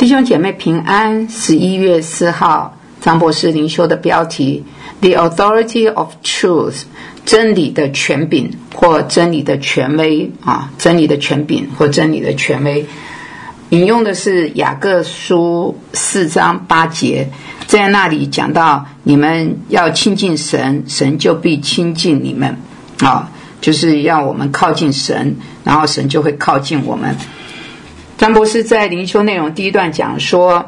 弟兄姐妹平安。11月4号，张博士灵修的标题 The Authority of Truth， 真理的权柄或真理的权威真理的权柄或真理的权威。引用的是雅各书4章8节，在那里讲到你们要亲近神，神就必亲近你们就是要我们靠近神，然后神就会靠近我们。张博士在灵修内容第一段讲说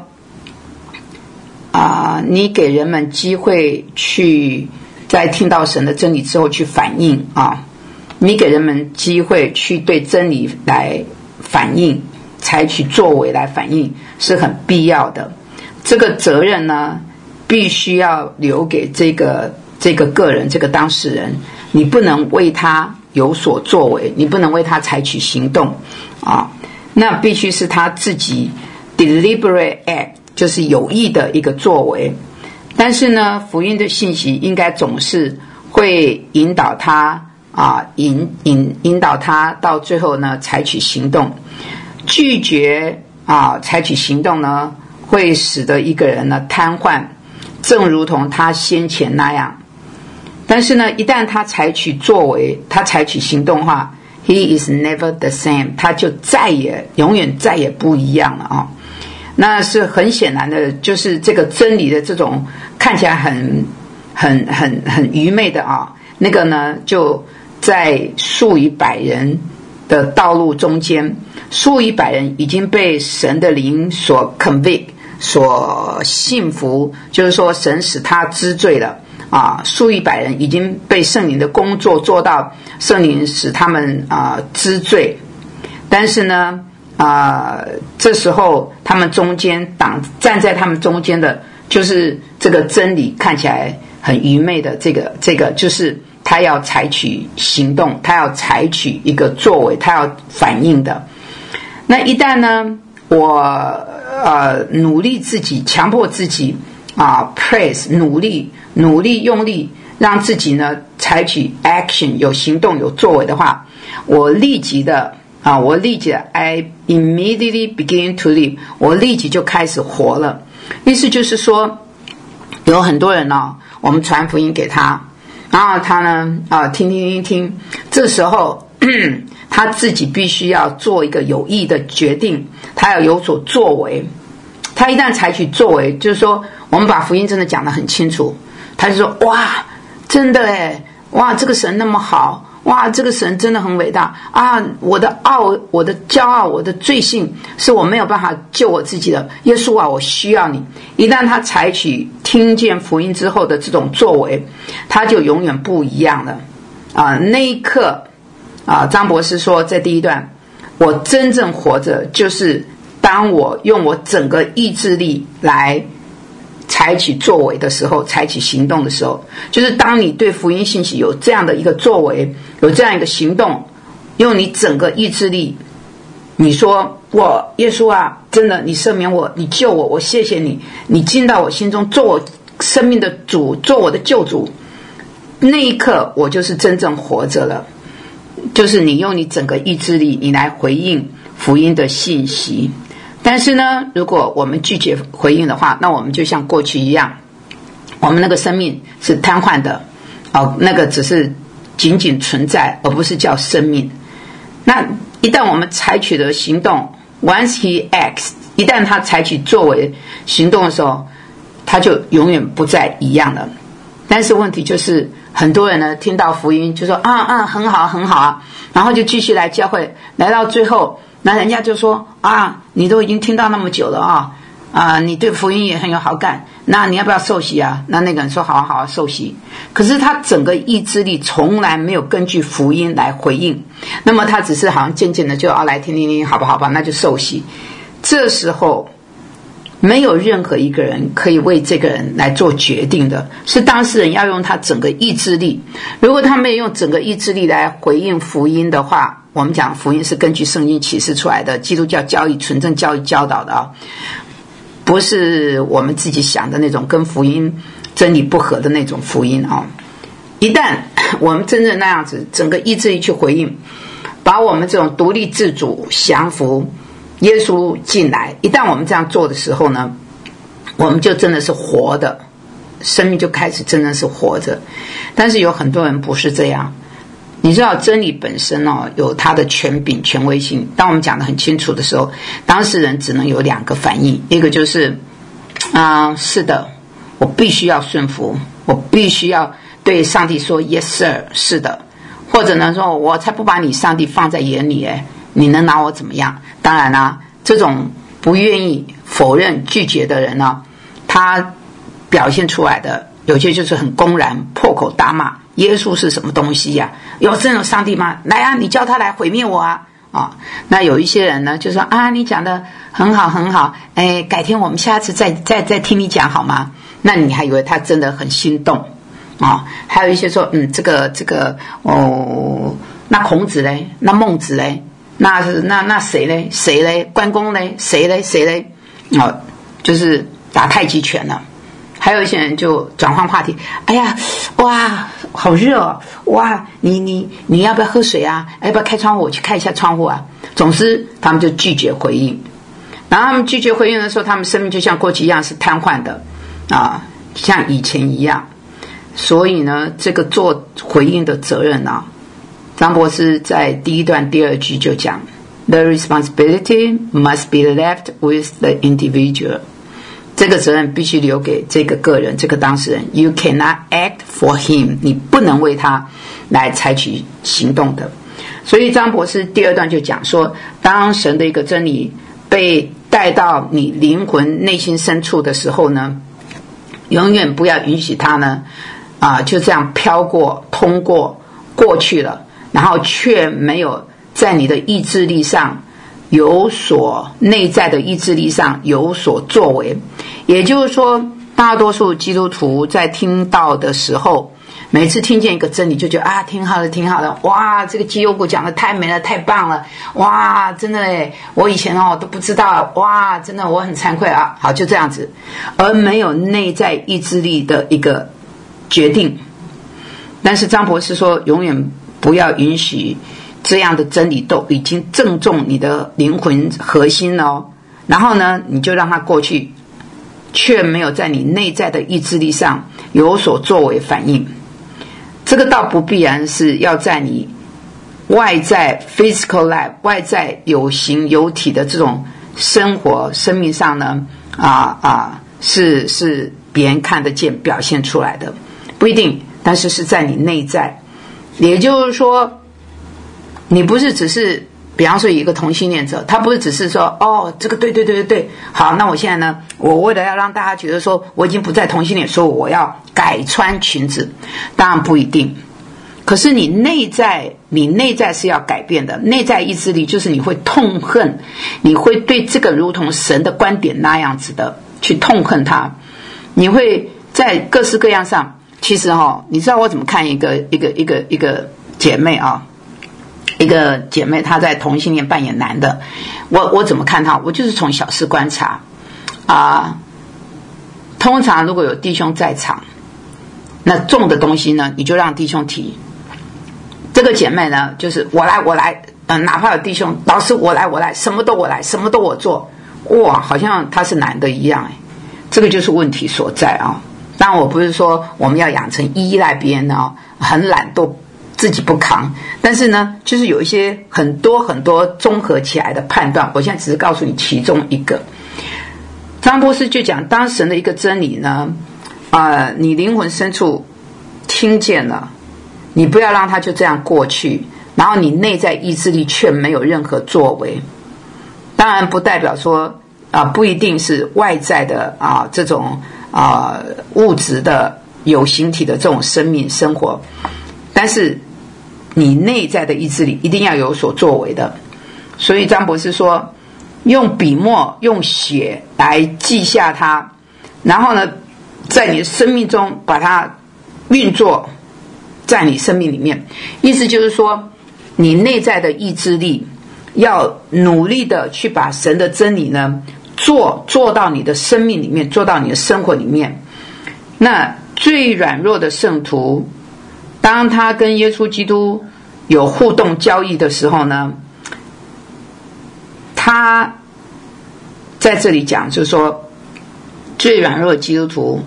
你给人们机会去在听到神的真理之后去反应你给人们机会去对真理来反应，采取作为来反应是很必要的。这个责任呢必须要留给这个个人，这个当事人，你不能为他有所作为，你不能为他采取行动那必须是他自己 deliberate act， 就是有意的一个作为。但是呢，福音的信息应该总是会引导他引导他到最后呢采取行动。拒绝采取行动呢，会使得一个人呢瘫痪，正如同他先前那样。但是呢，一旦他采取作为，他采取行动的话， He is never the same， 他就永远再也不一样了那是很显然的，就是这个真理的这种看起来很愚昧的那个呢，就在数以百人的道路中间，数以百人已经被神的灵所 convict， 所信服，就是说神使他知罪了数以百人已经被圣灵的工作做到圣灵使他们知罪。但是呢这时候他们中间站在他们中间的就是这个真理看起来很愚昧的这个就是他要采取行动，他要采取一个作为，他要反应的。那一旦呢我努力自己，强迫自己praise， 努力用力让自己呢采取 action， 有行动有作为的话，我立即的I immediately begin to live， 我立即就开始活了。意思就是说，有很多人我们传福音给他，然后他呢听，这时候他自己必须要做一个有益的决定，他要有所作为。他一旦采取作为，就是说我们把福音真的讲得很清楚，他就说哇真的耶，哇这个神那么好，哇这个神真的很伟大我的骄傲，我的罪性是我没有办法救我自己的，耶稣我需要你。一旦他采取听见福音之后的这种作为，他就永远不一样了那一刻张博士说在第一段，我真正活着就是当我用我整个意志力来采取作为的时候，采取行动的时候，就是当你对福音信息有这样的一个作为，有这样一个行动，用你整个意志力，你说我耶稣真的你赦免我，你救我，我谢谢你，你进到我心中做我生命的主，做我的救主，那一刻我就是真正活着了。就是你用你整个意志力你来回应福音的信息。但是呢，如果我们拒绝回应的话，那我们就像过去一样，我们那个生命是瘫痪的那个只是仅仅存在，而不是叫生命。那一旦我们采取了行动， once he acts， 一旦他采取作为行动的时候，他就永远不再一样了。但是问题就是很多人呢听到福音就说很好很好然后就继续来教会，来到最后那人家就说你都已经听到那么久了你对福音也很有好感，那你要不要受洗那个人说好好受洗。可是他整个意志力从来没有根据福音来回应，那么他只是好像渐渐的就来听好吧那就受洗。这时候没有任何一个人可以为这个人来做决定的，是当事人要用他整个意志力。如果他没有用整个意志力来回应福音的话，我们讲福音是根据圣经启示出来的，基督教教义纯正教义教导的不是我们自己想的那种跟福音真理不合的那种福音一旦我们真正那样子整个意志力去回应，把我们这种独立自主降服耶稣进来。一旦我们这样做的时候呢，我们就真的是活的，生命就开始真的是活着。但是有很多人不是这样。你知道真理本身有它的权柄权威性，当我们讲得很清楚的时候，当事人只能有2个反应，一个就是是的，我必须要顺服，我必须要对上帝说 yes sir， 是的，或者呢说我才不把你上帝放在眼里，你能拿我怎么样？当然啦，这种不愿意否认拒绝的人呢，他表现出来的有些就是很公然破口大骂耶稣是什么东西呀？有这种上帝吗？来啊，你叫他来毁灭我啊！那有一些人呢就说你讲的很好很好，改天我们下次再听你讲好吗？那你还以为他真的很心动还有一些说这个那孔子嘞，那孟子嘞，那谁嘞，谁嘞，关公嘞，谁嘞，谁嘞就是打太极拳了。还有一些人就转换话题，哎呀，哇，好热哦，哇，你要不要喝水啊？要不要开窗户？我去开一下窗户啊。总之他们就拒绝回应，然后他们拒绝回应的时候，他们生命就像过去一样是瘫痪的像以前一样。所以呢，这个做回应的责任张博士在第1段第2句就讲 The responsibility must be left with the individual，这个责任必须留给这个个人，这个当事人。 You cannot act for him， 你不能为他来采取行动的。所以张博士第2段就讲说，当神的一个真理被带到你灵魂内心深处的时候呢，永远不要允许他呢就这样飘过通过去了，然后却没有在你的意志力上内在的意志力上有所作为。也就是说，大多数基督徒在听到的时候，每次听见一个真理就觉得挺好的挺好的，哇，这个基优股讲的太美了太棒了，哇，真的耶，我以前都不知道，哇，真的我很惭愧好，就这样子，而没有内在意志力的一个决定。但是张博士说，永远不要允许这样的真理都已经正中你的灵魂核心了然后呢你就让它过去，却没有在你内在的意志力上有所作为反应。这个倒不必然是要在你外在 physical life 外在有形有体的这种生活生命上呢是别人看得见表现出来的，不一定，但是是在你内在。也就是说，你不是只是比方说一个同性恋者，他不是只是说这个对，好，那我现在呢，我为了要让大家觉得说我已经不再同性恋，所以我要改穿裙子。当然不一定，可是你内在是要改变的，内在意志力就是你会痛恨，你会对这个如同神的观点那样子的去痛恨他，你会在各式各样上。其实你知道我怎么看一个姐妹一个姐妹她在同性恋扮演男的，我怎么看她？我就是从小事观察通常如果有弟兄在场，那重的东西呢你就让弟兄提。这个姐妹呢就是我来哪怕有弟兄，老师我来，什么都我来，什么都我做，哇，好像他是男的一样这个就是问题所在当然我不是说我们要养成依赖别人很懒惰自己不扛，但是呢就是有一些很多综合起来的判断，我现在只是告诉你其中一个。张博士就讲，当神的一个真理呢你灵魂深处听见了，你不要让它就这样过去，然后你内在意志力却没有任何作为。当然不代表说不一定是外在的这种物质的有形体的这种生命生活，但是你内在的意志力一定要有所作为的。所以张博士说，用笔墨用血来记下它，然后呢在你的生命中把它运作在你生命里面。意思就是说，你内在的意志力要努力的去把神的真理呢做到你的生命里面，做到你的生活里面。那最软弱的圣徒，当他跟耶稣基督有互动交易的时候呢，他在这里讲，就是说最软弱的基督徒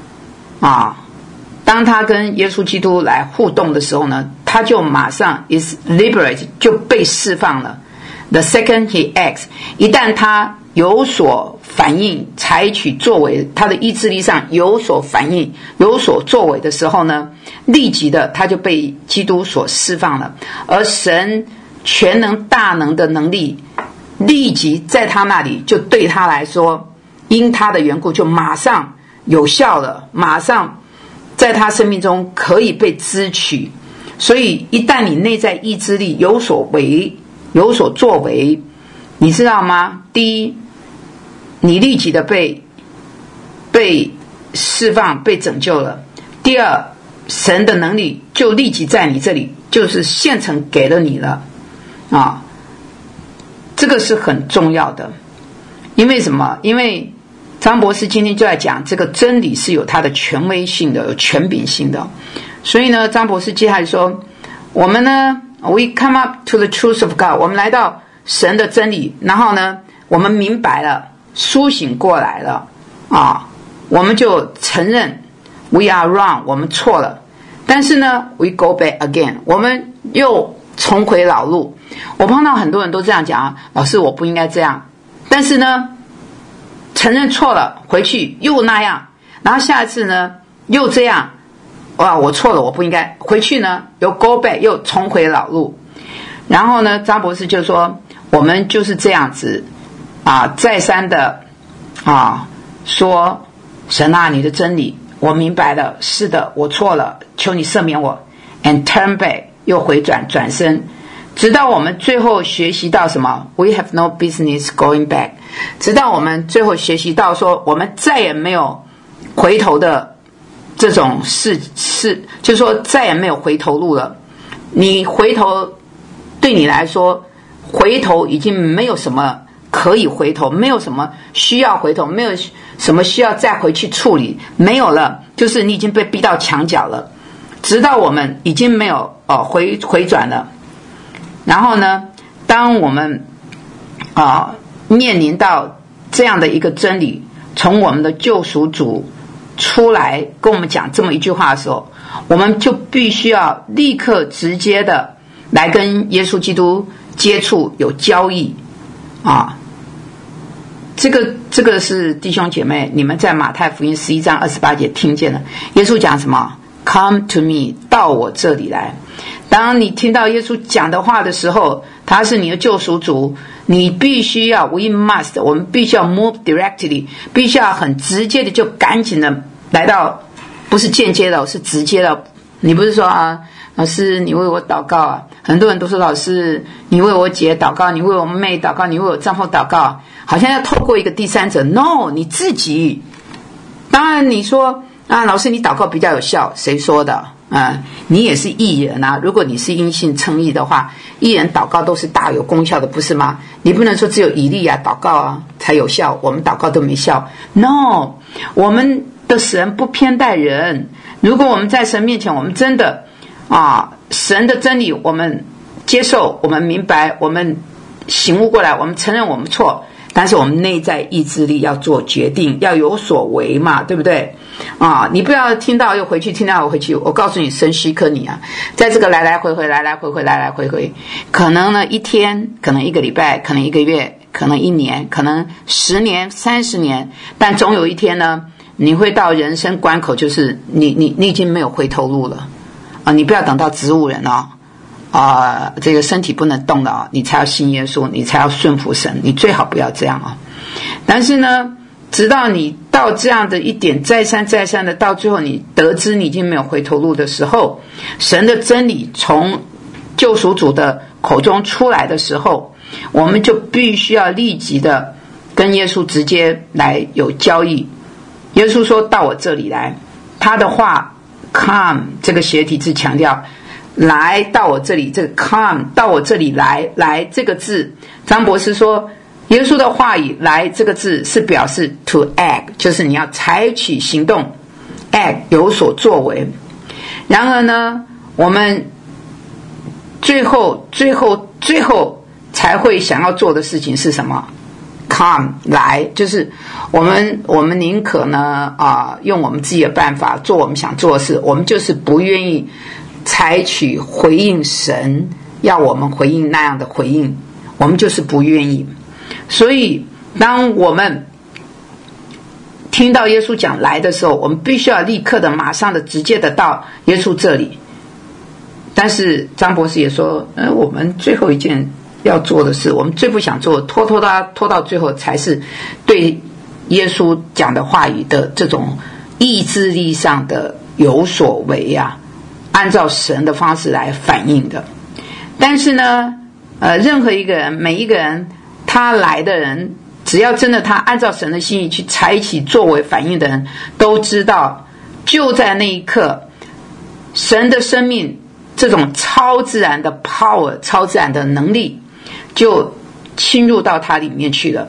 当他跟耶稣基督来互动的时候呢，他就马上 is liberated 就被释放了。The second he acts， 一旦他有所反应，采取作为，他的意志力上有所反应，有所作为的时候呢，立即的他就被基督所释放了。而神全能大能的能力立即在他那里就对他来说，因他的缘故就马上有效了，马上在他生命中可以被支取。所以一旦你内在意志力有所作为，你知道吗？第一，你立即的被释放，被拯救了。第二，神的能力就立即在你这里，就是现成给了你了这个是很重要的。因为什么？因为张博士今天就在讲，这个真理是有它的权威性的，有权柄性的。所以呢，张博士接下来说，我们呢 we come up to the truth of God， 我们来到神的真理，然后呢我们明白了，苏醒过来了我们就承认 we are wrong， 我们错了。但是呢 we go back again， 我们又重回老路。我碰到很多人都这样讲老师我不应该这样，但是呢承认错了，回去又那样，然后下一次呢又这样，我错了，我不应该，回去呢又 go back， 又重回老路。然后呢张博士就说，我们就是这样子再三的说，神你的真理我明白了，是的我错了，求你赦免我， and turn back， 又回转身，直到我们最后学习到什么 we have no business going back， 直到我们最后学习到说，我们再也没有回头的这种事，就是说再也没有回头路了。你回头对你来说，回头已经没有什么可以回头，没有什么需要回头，没有什么需要再回去处理，没有了，就是你已经被逼到墙角了，直到我们已经没有回转了。然后呢当我们面临到这样的一个真理，从我们的救赎主出来跟我们讲这么一句话的时候，我们就必须要立刻直接的来跟耶稣基督接触，有交易这个是弟兄姐妹，你们在马太福音11章28节听见了，耶稣讲什么？ Come to me， 到我这里来。当你听到耶稣讲的话的时候，他是你的救赎主，你必须要 we must， 我们必须要 move directly， 必须要很直接的就赶紧的来到，不是间接的，是直接的。你不是说老师你为我祷告很多人都说老师你为我姐祷告，你为我妹祷告，你为我丈夫祷告，好像要透过一个第三者。 No， 你自己。当然你说老师你祷告比较有效，谁说的你也是义人如果你是因信称义的话，义人祷告都是大有功效的，不是吗？你不能说只有以利亚祷告才有效，我们祷告都没效。 No， 我们的神不偏待人。如果我们在神面前，我们真的神的真理我们接受，我们明白，我们醒悟过来，我们承认我们错，但是我们内在意志力要做决定，要有所为嘛，对不对你不要听到又回去，听到又回去。我告诉你，神许可你在这个来来回回来来回回来来回回，可能呢一天，可能一个礼拜，可能一个月，可能一年，可能10年30年，但总有一天呢你会到人生关口，就是你已经没有回头路了你不要等到植物人这个身体不能动了你才要信耶稣，你才要顺服神，你最好不要这样但是呢直到你到这样的一点，再三的到最后你得知你已经没有回头路的时候，神的真理从救赎主的口中出来的时候，我们就必须要立即的跟耶稣直接来有交易。耶稣说到我这里来，他的话 come 这个斜体字强调来到我这里，这个 come 到我这里来这个字，张博士说耶稣的话语来这个字是表示 to act， 就是你要采取行动 act 有所作为。然而呢我们最后才会想要做的事情是什么？ come 来，就是我们宁可呢用我们自己的办法做我们想做的事，我们就是不愿意采取回应神要我们回应那样的回应，我们就是不愿意。所以当我们听到耶稣讲来的时候，我们必须要立刻的马上的直接的到耶稣这里。但是张博士也说我们最后一件要做的事，我们最不想做，拖到最后才是对耶稣讲的话语的这种意志力上的有所为按照神的方式来反应的。但是呢任何一个人，每一个人他来的人，只要真的他按照神的心意去采取作为反应的人，都知道就在那一刻，神的生命这种超自然的 power， 超自然的能力就侵入到他里面去了。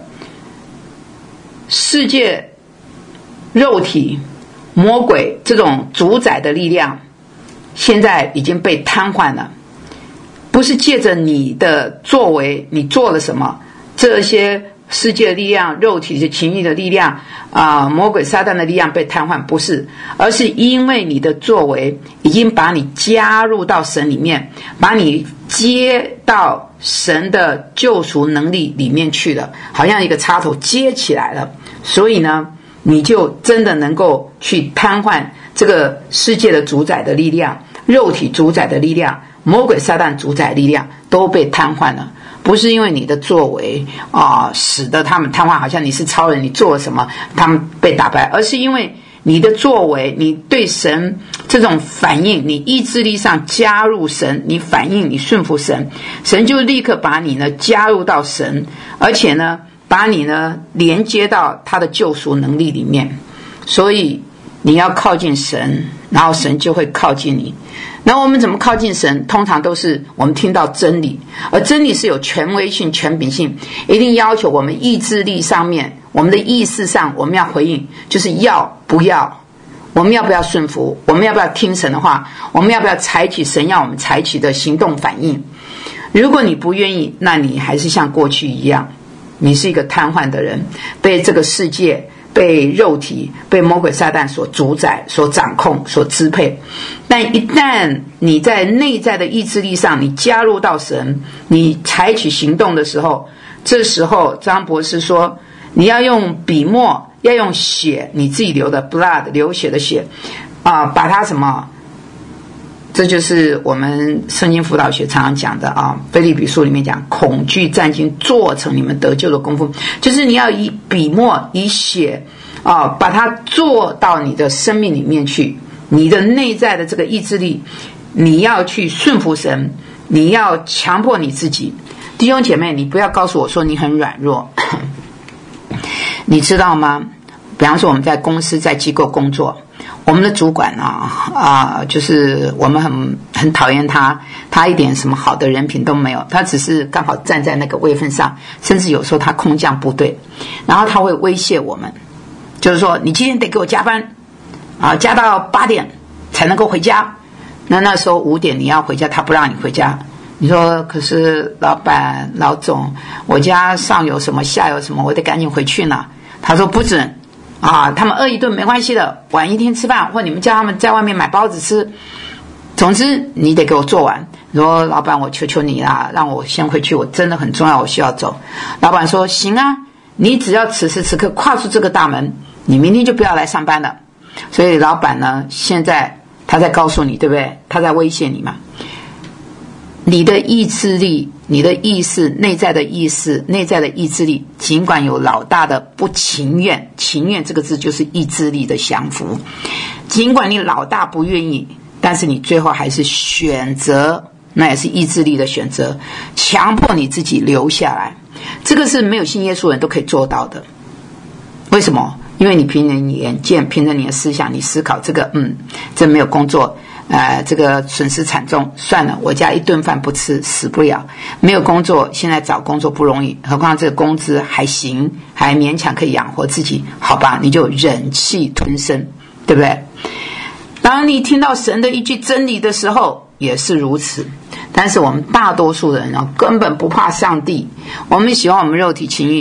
世界、肉体、魔鬼这种主宰的力量现在已经被瘫痪了，不是借着你的作为，你做了什么，这些世界的力量、肉体的情欲的力量魔鬼撒旦的力量被瘫痪，不是，而是因为你的作为已经把你加入到神里面，把你接到神的救赎能力里面去了，好像一个插头接起来了。所以呢，你就真的能够去瘫痪这个世界的主宰的力量、肉体主宰的力量、魔鬼撒旦主宰的力量都被瘫痪了。不是因为你的作为使得他们瘫痪，好像你是超人，你做了什么他们被打败，而是因为你的作为，你对神这种反应，你意志力上加入神，你反应，你顺服神，神就立刻把你呢加入到神，而且呢把你呢连接到他的救赎能力里面。所以你要靠近神，然后神就会靠近你。那我们怎么靠近神？通常都是我们听到真理，而真理是有权威性、权柄性，一定要求我们意志力上面，我们的意识上我们要回应，就是要不要，我们要不要顺服，我们要不要听神的话，我们要不要采取神要我们采取的行动反应。如果你不愿意，那你还是像过去一样，你是一个瘫痪的人，被这个世界、被肉体、被魔鬼撒旦所主宰、所掌控、所支配。但一旦你在内在的意志力上，你加入到神，你采取行动的时候，这时候张博士说，你要用笔墨，要用血，你自己流的 blood， 流血的血把它什么，这就是我们圣经辅导学常常讲的腓立比书里面讲，恐惧战兢做成你们得救的功夫，就是你要以笔墨以血把它做到你的生命里面去，你的内在的这个意志力，你要去顺服神，你要强迫你自己。弟兄姐妹，你不要告诉我说你很软弱你知道吗？比方说我们在公司在机构工作，我们的主管就是我们很讨厌他一点什么好的人品都没有，他只是刚好站在那个位分上，甚至有时候他空降部队，然后他会威胁我们，就是说你今天得给我加班加到8点才能够回家。那时候5点你要回家，他不让你回家。你说可是老板老总，我家上有什么下有什么，我得赶紧回去呢。他说不准他们饿一顿没关系的，晚一天吃饭，或你们叫他们在外面买包子吃，总之你得给我做完。你说老板我求求你让我先回去，我真的很重要，我需要走。老板说行啊，你只要此时此刻跨出这个大门，你明天就不要来上班了。所以老板呢，现在他在告诉你，对不对？他在威胁你嘛。你的意志力，你的意识，内在的意识，内在的意志力，尽管有老大的不情愿，情愿这个字就是意志力的降服，尽管你老大不愿意，但是你最后还是选择，那也是意志力的选择，强迫你自己留下来。这个是没有信耶稣的人都可以做到的。为什么？因为你凭着你眼见，凭着你的思想，你思考这个这没有工作这个损失惨重，算了，我家一顿饭不吃死不了，没有工作，现在找工作不容易，何况这个工资还行，还勉强可以养活自己，好吧，你就忍气吞声，对不对？当你听到神的一句真理的时候也是如此。但是我们大多数人根本不怕上帝，我们喜欢我们肉体情欲，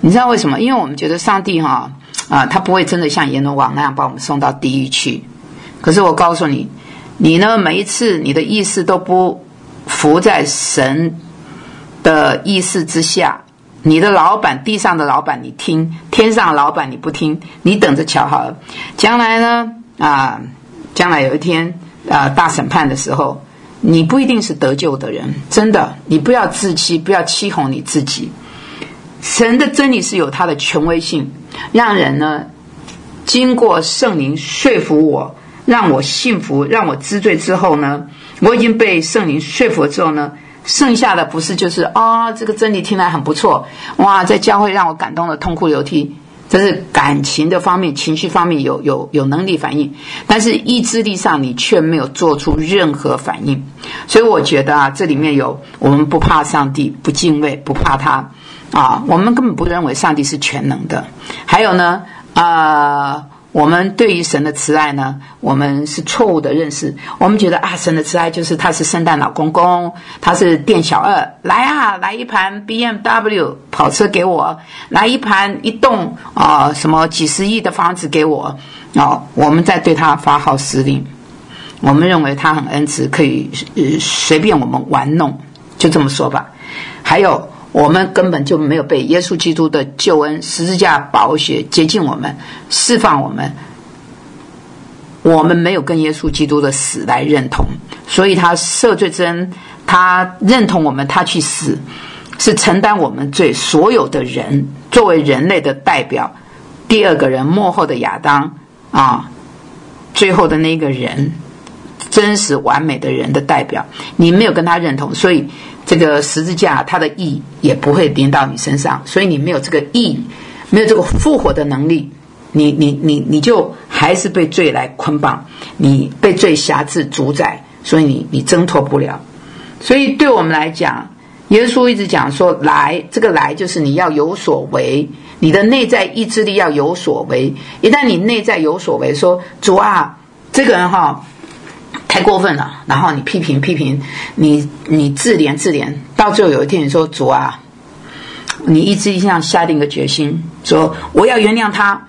你知道为什么？因为我们觉得上帝他不会真的像阎罗王那样把我们送到地狱去。可是我告诉你，你呢，每一次你的意识都不服在神的意识之下，你的老板，地上的老板你听，天上的老板你不听，你等着瞧好了。将来呢，将来有一天大审判的时候，你不一定是得救的人，真的，你不要自欺，不要欺哄你自己。神的真理是有它的权威性，让人呢经过圣灵说服我，让我信服，让我知罪之后呢，我已经被圣灵说服之后呢，剩下的不是就是这个真理听来很不错，哇，在教会让我感动的痛哭流涕，这是感情的方面，情绪方面有能力反应，但是意志力上你却没有做出任何反应。所以我觉得这里面有我们不怕上帝，不敬畏，不怕他我们根本不认为上帝是全能的。还有呢我们对于神的慈爱呢，我们是错误的认识。我们觉得神的慈爱就是他是圣诞老公公，他是店小二，来一盘 BMW 跑车给我，来一栋什么几十亿的房子给我我们在对他发号施令。我们认为他很恩慈，可以随便我们玩弄，就这么说吧。还有我们根本就没有被耶稣基督的救恩十字架宝血洁净我们，释放我们，我们没有跟耶稣基督的死来认同，所以他赦罪之恩，他认同我们，他去死，是承担我们罪，所有的人作为人类的代表，第二个人末后的亚当最后的那个人，真实完美的人的代表，你没有跟他认同，所以这个十字架它的义也不会临到你身上，所以你没有这个义，没有这个复活的能力，你就还是被罪来捆绑，你被罪辖制主宰，所以你挣脱不了。所以对我们来讲，耶稣一直讲说这个来就是你要有所为，你的内在意志力要有所为。一旦你内在有所为，说主这个人太过分了，然后你批评，你自怜，到最后有一天你说主你意志力上下定个决心，说我要原谅他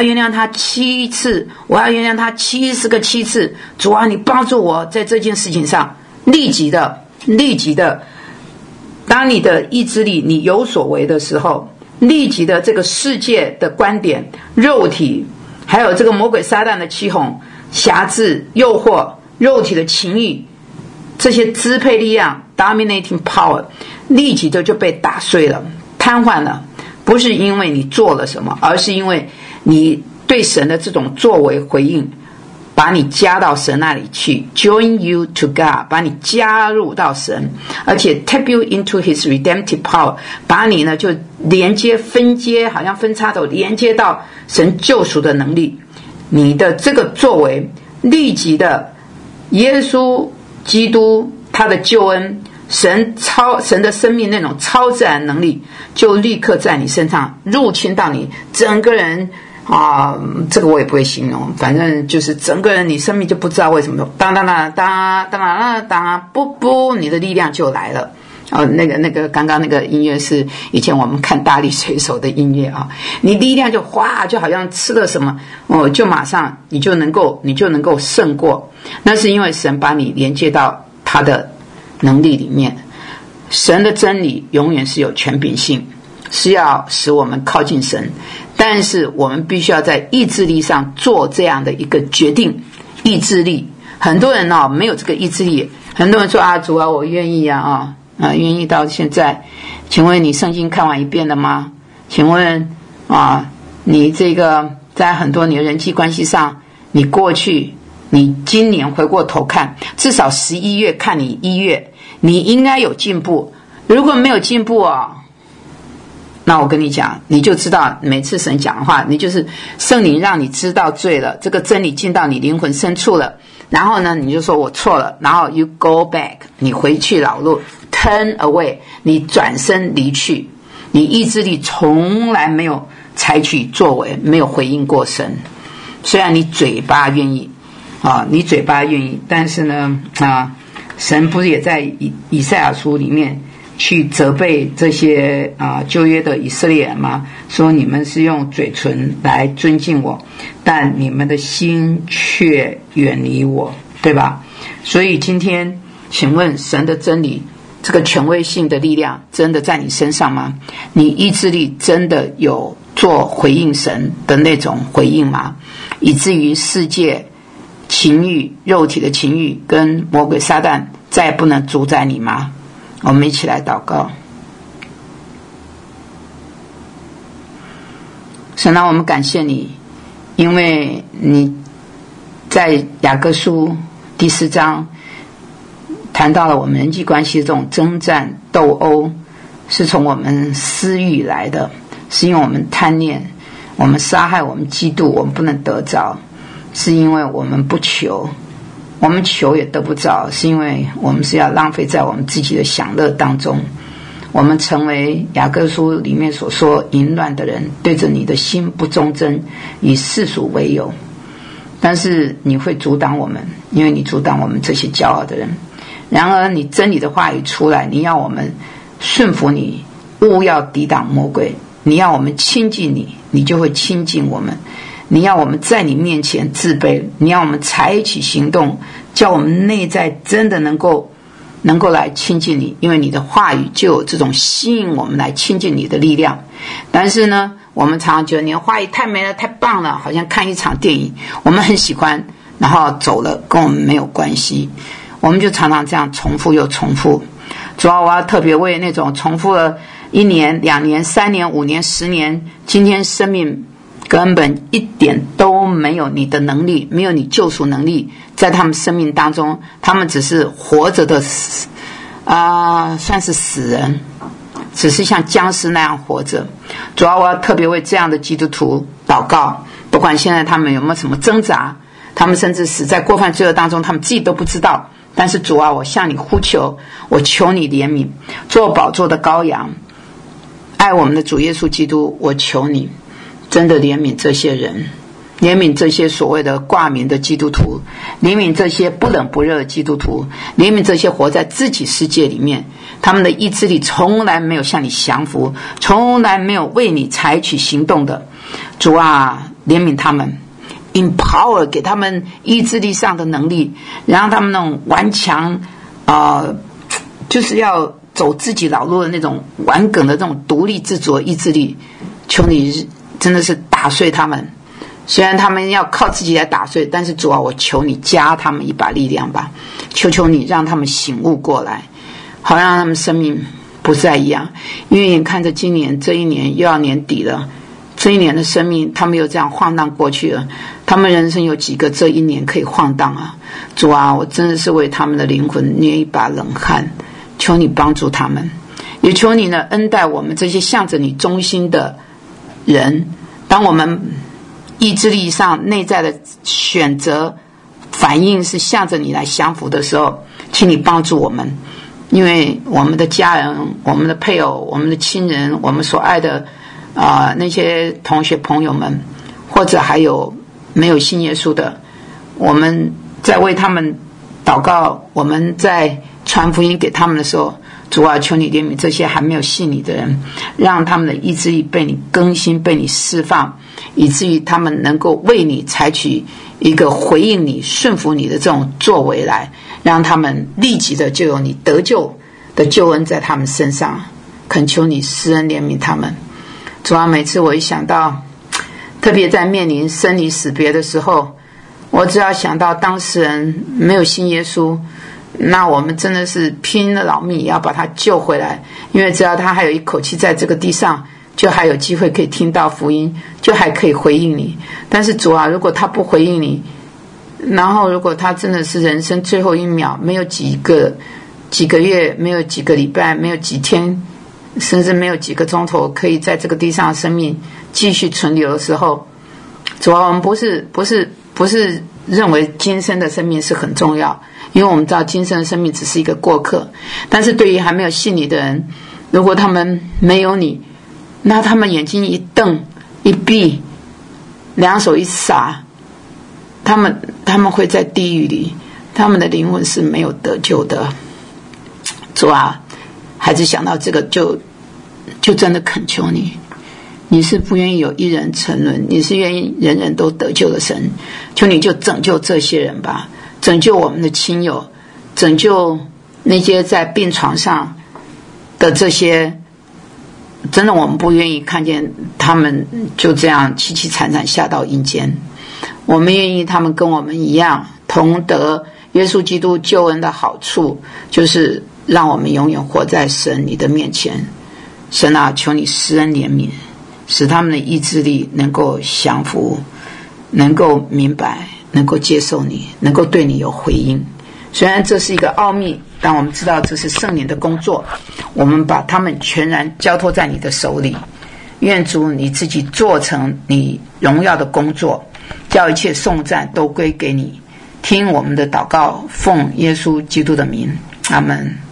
7次，我要原谅他70个7次，主你帮助我在这件事情上立即的，当你的意志力你有所为的时候，立即的这个世界的观点、肉体，还有这个魔鬼撒旦的欺哄、辖制、诱惑、肉体的情欲，这些支配力量 dominating power 立即的就被打碎了，瘫痪了。不是因为你做了什么，而是因为你对神的这种作为回应，把你加到神那里去， join you to God， 把你加入到神，而且 tap you into his redemptive power， 把你呢就连接分接，好像分插头连接到神救赎的能力。你的这个作为立即的，耶稣基督他的救恩，神的生命那种超自然能力，就立刻在你身上入侵到你整个人这个我也不会形容，反正就是整个人你生命就不知道为什么当不，你的力量就来了。那个刚刚那个音乐是以前我们看大力水手的音乐你力量就哗，就好像吃了什么就马上你就能够胜过。那是因为神把你连接到他的能力里面。神的真理永远是有权柄性，是要使我们靠近神，但是我们必须要在意志力上做这样的一个决定。意志力，很多人没有这个意志力，很多人说主我愿意愿意到现在。请问你圣经看完一遍了吗？请问你这个在很多你的人际关系上，你过去你今年回过头看，至少11月看你1月，你应该有进步。如果没有进步那我跟你讲，你就知道每次神讲的话，你就是圣灵让你知道罪了，这个真理进到你灵魂深处了，然后呢你就说我错了，然后 you go back， 你回去老路， turn away， 你转身离去。你意志力从来没有采取作为，没有回应过神。虽然你嘴巴愿意你嘴巴愿意，但是呢神不是也在以赛亚书里面去责备这些旧约的以色列人吗？说你们是用嘴唇来尊敬我，但你们的心却远离我，对吧？所以今天请问神的真理这个权威性的力量真的在你身上吗？你意志力真的有做回应神的那种回应吗？以至于世界情欲、肉体的情欲跟魔鬼撒旦再也不能主宰你吗？我们一起来祷告。神啊，我们感谢你，因为你在雅各书第4章谈到了我们人际关系的这种征战斗殴是从我们私欲来的，是因为我们贪念，我们杀害，我们嫉妒，我们不能得着，是因为我们不求，我们求也得不着，是因为我们是要浪费在我们自己的享乐当中。我们成为雅各书里面所说淫乱的人，对着你的心不忠贞，以世俗为友。但是你会阻挡我们，因为你阻挡我们这些骄傲的人。然而你真理的话语出来，你要我们顺服你，勿要抵挡魔鬼，你要我们亲近你，你就会亲近我们。你要我们在你面前自卑，你要我们采取行动，叫我们内在真的能够来亲近你，因为你的话语就有这种吸引我们来亲近你的力量。但是呢，我们常常觉得你的话语太美了，太棒了，好像看一场电影，我们很喜欢，然后走了，跟我们没有关系，我们就常常这样重复又重复。主要我要特别为那种重复了1年、2年、3年、5年、10年，今天生命根本一点都没有你的能力，没有你救赎能力在他们生命当中，他们只是活着的算是死人，只是像僵尸那样活着。主要我要特别为这样的基督徒祷告，不管现在他们有没有什么挣扎，他们甚至死在过犯罪恶当中，他们自己都不知道，但是主啊，我向你呼求，我求你怜悯，做宝座的羔羊，爱我们的主耶稣基督，我求你真的怜悯这些人，怜悯这些所谓的挂名的基督徒，怜悯这些不冷不热的基督徒，怜悯这些活在自己世界里面，他们的意志力从来没有向你降服，从来没有为你采取行动的。主啊，怜悯他们， empower 给他们意志力上的能力，让他们那种顽强就是要走自己老路的那种顽梗的这种独立自主的意志力，求你真的是打碎他们。虽然他们要靠自己来打碎，但是主啊，我求你加他们一把力量吧，求求你让他们醒悟过来，好让他们生命不再一样。因为眼看着今年这一年又要年底了，这一年的生命他们又这样晃荡过去了，他们人生有几个这一年可以晃荡啊？主啊，我真的是为他们的灵魂捏一把冷汗，求你帮助他们，也求你呢恩待我们这些向着你忠心的人。当我们意志力上内在的选择反应是向着你来降服的时候，请你帮助我们，因为我们的家人、我们的配偶、我们的亲人、我们所爱的那些同学朋友们，或者还有没有信耶稣的，我们在为他们祷告，我们在传福音给他们的时候，主啊，求你怜悯这些还没有信你的人，让他们的意志力被你更新，被你释放，以至于他们能够为你采取一个回应你、顺服你的这种作为来，让他们立即的就有你得救的救恩在他们身上。恳求你施恩怜悯他们。主啊，每次我一想到，特别在面临生离死别的时候，我只要想到当事人没有信耶稣，那我们真的是拼了老命也要把他救回来，因为只要他还有一口气在这个地上，就还有机会可以听到福音，就还可以回应你。但是主啊，如果他不回应你，然后如果他真的是人生最后一秒，没有几个月，没有几个礼拜，没有几天，甚至没有几个钟头可以在这个地上的生命继续存留的时候，主啊，我们不是认为今生的生命是很重要，因为我们知道今生的生命只是一个过客。但是对于还没有信你的人，如果他们没有你，那他们眼睛一瞪一闭，两手一撒，他们会在地狱里，他们的灵魂是没有得救的。主啊， 孩子想到这个就真的恳求你，你是不愿意有一人沉沦，你是愿意人人都得救的神，求你就拯救这些人吧，拯救我们的亲友，拯救那些在病床上的这些，真的我们不愿意看见他们就这样凄凄惨惨下到阴间，我们愿意他们跟我们一样同得耶稣基督救恩的好处，就是让我们永远活在神你的面前。神啊，求你施恩怜悯，使他们的意志力能够降服，能够明白，能够接受你，能够对你有回应。虽然这是一个奥秘，但我们知道这是圣灵的工作，我们把他们全然交托在你的手里。愿主你自己做成你荣耀的工作，叫一切颂赞都归给你。听我们的祷告，奉耶稣基督的名，阿们。